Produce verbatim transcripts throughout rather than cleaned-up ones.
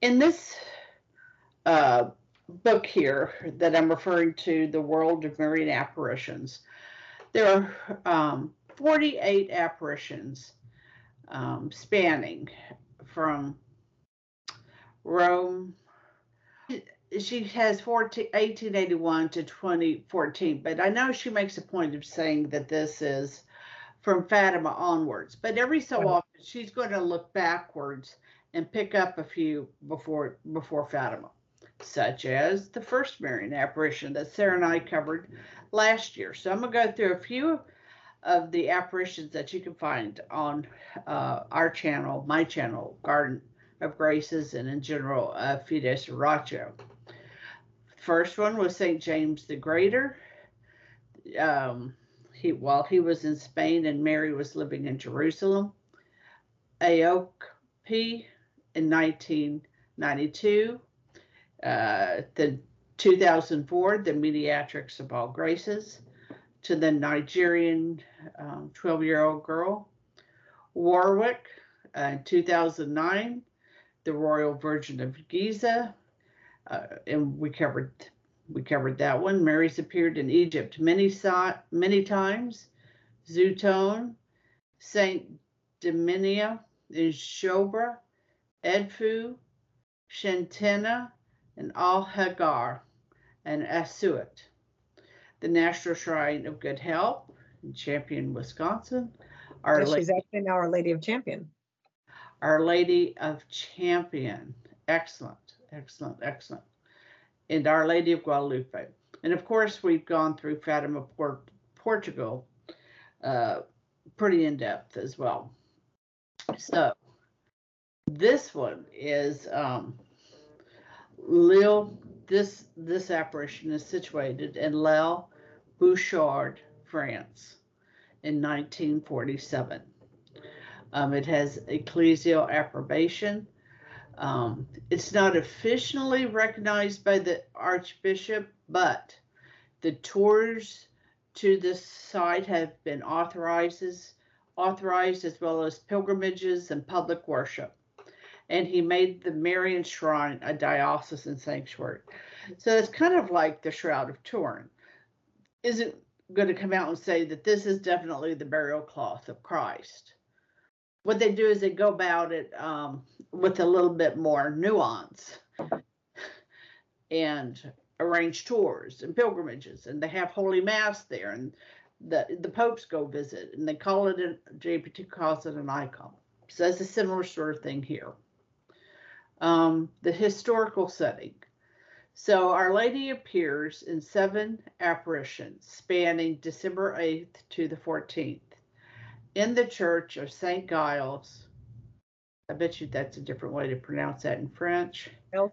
in this uh, book here that I'm referring to, The World of Marian Apparitions, there are um, forty-eight apparitions um, spanning from Rome. She has eighteen eighty-one to twenty fourteen, but I know she makes a point of saying that this is from Fatima onwards. But every so Right. often, she's going to look backwards and pick up a few before before Fatima, such as the first Marian apparition that Sarah and I covered last year. So I'm going to go through a few of the apparitions that you can find on uh, our channel, my channel, Garden of Graces, and in general, uh, Fides Sriracha. First one was Saint James the Greater. Um, he, while he was in Spain and Mary was living in Jerusalem. Aope in nineteen ninety-two. Uh, the two thousand four, the Mediatrix of All Graces. To the Nigerian um, twelve-year-old girl. Warwick, uh, in two thousand nine, the Royal Virgin of Giza, uh, and we covered we covered that one. Mary's appeared in Egypt many many times. Zutone, Saint Daminia in Shobra, Edfu, Shentena, and Al Hagar, and Asuit. The National Shrine of Good Help in Champion, Wisconsin. Our yes, she's actually now Our Lady of Champion. Our Lady of Champion. Excellent, excellent, excellent. And Our Lady of Guadalupe. And of course, we've gone through Fatima, Port Portugal, uh, pretty in depth as well. So this one is um, Lille. This this apparition is situated in L'Isle Bouchard, France, in nineteen forty-seven. Um, it has ecclesial approbation. Um, it's not officially recognized by the Archbishop, but the tours to this site have been authorized, authorized as well as pilgrimages and public worship. And he made the Marian Shrine a diocesan sanctuary. So it's kind of like the Shroud of Turin. Isn't going to come out and say that this is definitely the burial cloth of Christ. What they do is they go about it um, with a little bit more nuance and arrange tours and pilgrimages, and they have Holy Mass there, and the the popes go visit, and they call it, a, J P T calls it an icon. So that's a similar sort of thing here. Um, the historical setting. So Our Lady appears in seven apparitions spanning December eighth to the fourteenth in the Church of Saint Giles. I bet you that's a different way to pronounce that in French.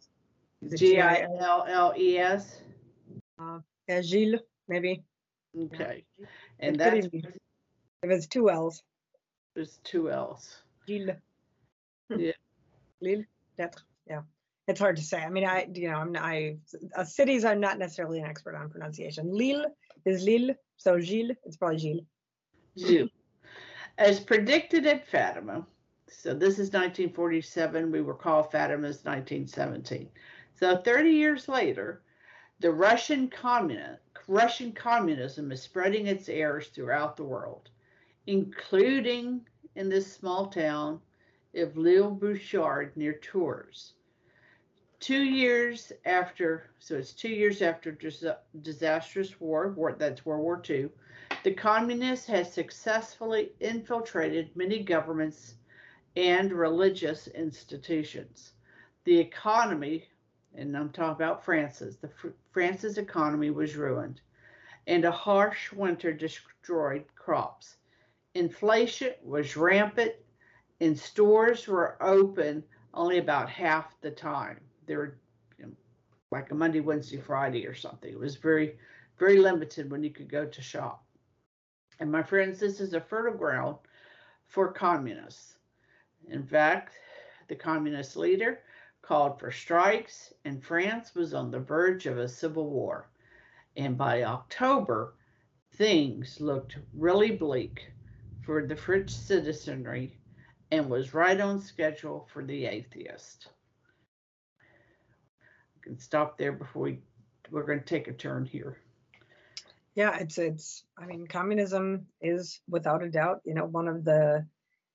G I L L E S. Uh, yeah, Gilles, maybe. Okay. And that's... If it's two L's. There's two L's. Gilles. Yeah. Lille. Yeah, it's hard to say. I mean, I, you know, I'm not, I, uh, cities, I'm not necessarily an expert on pronunciation. Lille is Lille, so Gilles, it's probably Gilles. Gilles. As predicted at Fatima, so this is nineteen forty-seven, we recall Fatima's nineteen seventeen. So thirty years later, the Russian communist, Russian communism is spreading its airs throughout the world, including in this small town of L'Isle Bouchard near Tours. Two years after, so it's two years after dis disastrous war, war, that's World War Two, the communists had successfully infiltrated many governments and religious institutions. The economy, and I'm talking about France's, the France's economy was ruined, and a harsh winter destroyed crops. Inflation was rampant, and stores were open only about half the time. They were, you know, like a Monday, Wednesday, Friday or something. It was very, very limited when you could go to shop. And my friends, this is a fertile ground for communists. In fact, the communist leader called for strikes, and France was on the verge of a civil war. And by October, things looked really bleak for the French citizenry and was right on schedule for the atheist. can stop there before we we're going to take a turn here. Yeah, it's it's. I mean, communism is without a doubt, you know, one of the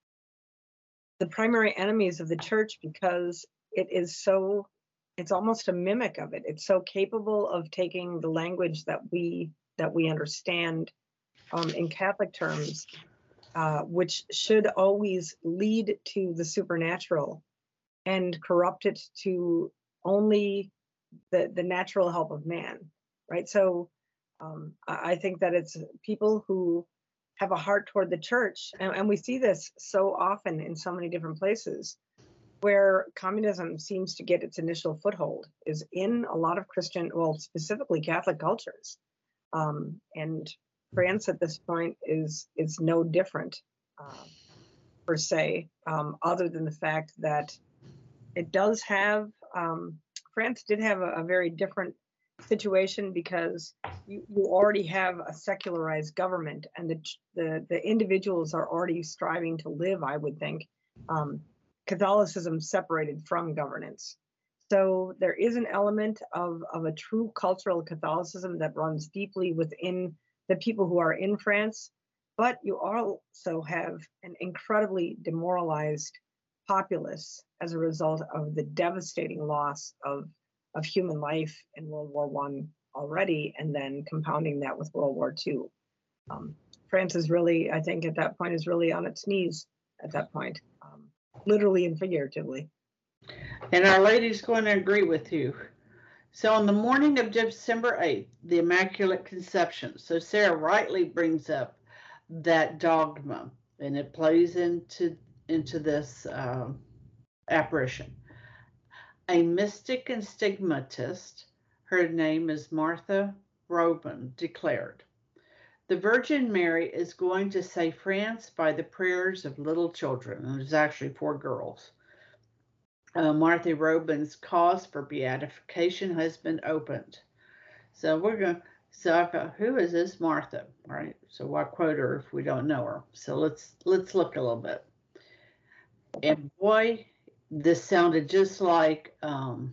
the primary enemies of the church because it is so. It's almost a mimic of it. It's so capable of taking the language that we that we understand um, in Catholic terms, uh, which should always lead to the supernatural, and corrupt it to only the the natural help of man, right? So um, I I think that it's people who have a heart toward the church, and, and we see this so often in so many different places where communism seems to get its initial foothold is in a lot of Christian, well, specifically Catholic cultures, um, and France at this point is is no different uh, per se, um, other than the fact that it does have um, France did have a, a very different situation because you, you already have a secularized government, and the, the the individuals are already striving to live, I would think, um, Catholicism separated from governance. So there is an element of, of a true cultural Catholicism that runs deeply within the people who are in France, but you also have an incredibly demoralized populace as a result of the devastating loss of, of human life in World War One already, and then compounding that with World War Two. Um, France is really, I think at that point, is really on its knees at that point, um, literally and figuratively. And Our Lady's going to agree with you. So on the morning of December eighth, the Immaculate Conception, so Sarah rightly brings up that dogma, and it plays into into this um, apparition. A mystic and stigmatist, her name is Martha Robin, declared, "The Virgin Mary is going to save France by the prayers of little children." And there's actually four girls. Uh, Martha Robin's cause for beatification has been opened. So we're going. So I thought, who is this Martha? Right. So why quote her if we don't know her? So let's let's look a little bit. And boy, this sounded just like um,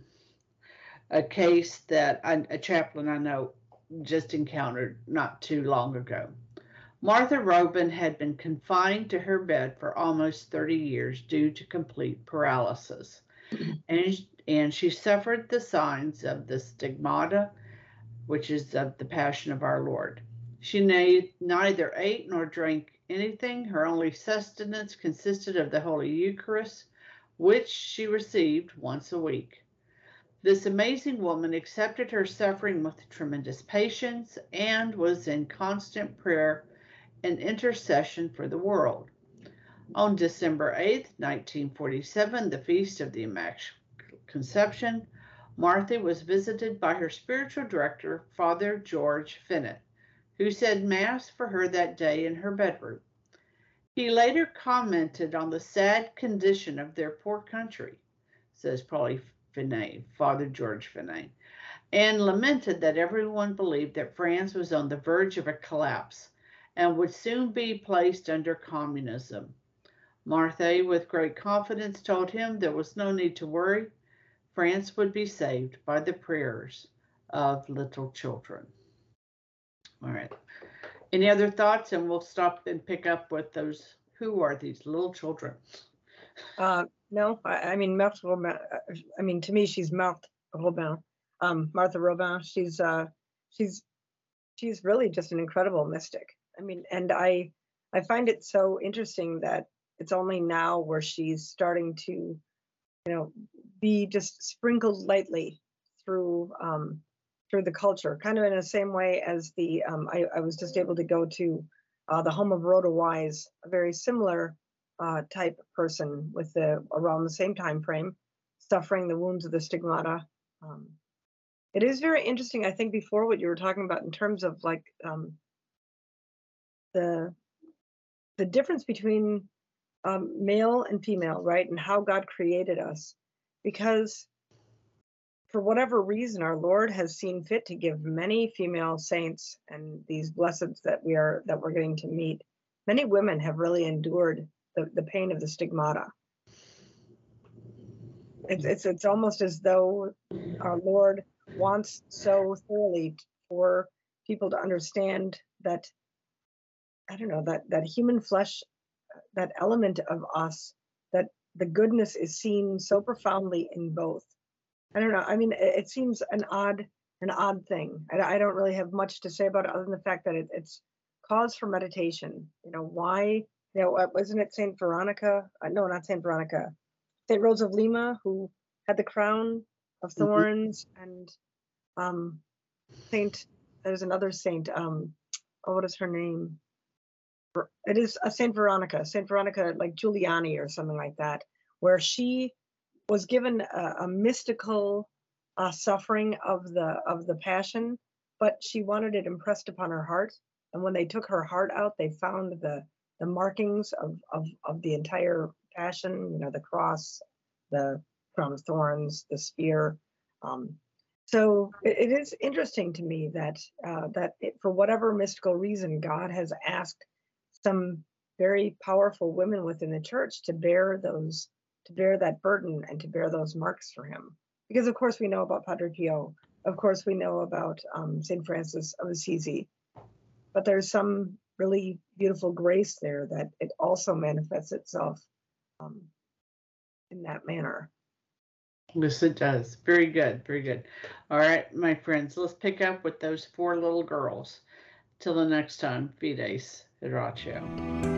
a case that I, a chaplain I know just encountered not too long ago. Martha Robin had been confined to her bed for almost thirty years due to complete paralysis, and and she suffered the signs of the stigmata, which is of the Passion of our Lord. She neither ate nor drank anything. Her only sustenance consisted of the Holy Eucharist, which she received once a week. This amazing woman accepted her suffering with tremendous patience and was in constant prayer and intercession for the world. On December eighth, nineteen forty-seven, the feast of the Immaculate Conception, Martha was visited by her spiritual director, Father George Finnett, who said Mass for her that day in her bedroom. He later commented on the sad condition of their poor country, says probably Finnett, Father George Finnett, and lamented that everyone believed that France was on the verge of a collapse and would soon be placed under communism. Martha, with great confidence, told him there was no need to worry. France would be saved by the prayers of little children. All right. Any other thoughts? And we'll stop and pick up with those. Who are these little children? Uh, no, I, I mean, Martha Robin, I mean, to me, she's Martha Robin. Um, Martha Robin, she's, uh, she's, she's really just an incredible mystic. I mean, and I, I find it so interesting that it's only now where she's starting to, you know, be just sprinkled lightly through, um, through the culture, kind of in the same way as the, um, I, I was just able to go to uh, the home of Rhoda Wise, a very similar uh, type person with the, around the same time frame, suffering the wounds of the stigmata. Um, it is very interesting, I think, before what you were talking about in terms of like um, the, the difference between um, male and female, right? And how God created us. Because for whatever reason, our Lord has seen fit to give many female saints and these blesseds that we are that we're getting to meet. Many women have really endured the, the pain of the stigmata. It's it's it's almost as though our Lord wants so thoroughly for people to understand that, I don't know, that that human flesh, that element of us, that the goodness is seen so profoundly in both. I don't know. I mean, it, it seems an odd an odd thing. I, I don't really have much to say about it other than the fact that it, it's cause for meditation. You know, why? You know, uh, wasn't it Saint Veronica? Uh, no, not Saint Veronica. Saint Rose of Lima, who had the crown of Mhm. thorns, and um, Saint. There's another saint. Um, oh, what is her name? Ver- It is a Saint Veronica. Saint Veronica, like Giuliani or something like that, where she was given a, a mystical uh, suffering of the of the passion, but she wanted it impressed upon her heart. And when they took her heart out, they found the the markings of of, of the entire passion. You know, the cross, the crown of thorns, the spear. Um, so it, it is interesting to me that uh, that it, for whatever mystical reason, God has asked some very powerful women within the church to bear those to bear that burden and to bear those marks for him. Because of course we know about Padre Pio, of course we know about um, Saint Francis of Assisi, but there's some really beautiful grace there that it also manifests itself um, in that manner. Yes, it does. Very good. Very good. All right, my friends, let's pick up with those four little girls. Till the next time, Fides Iracio.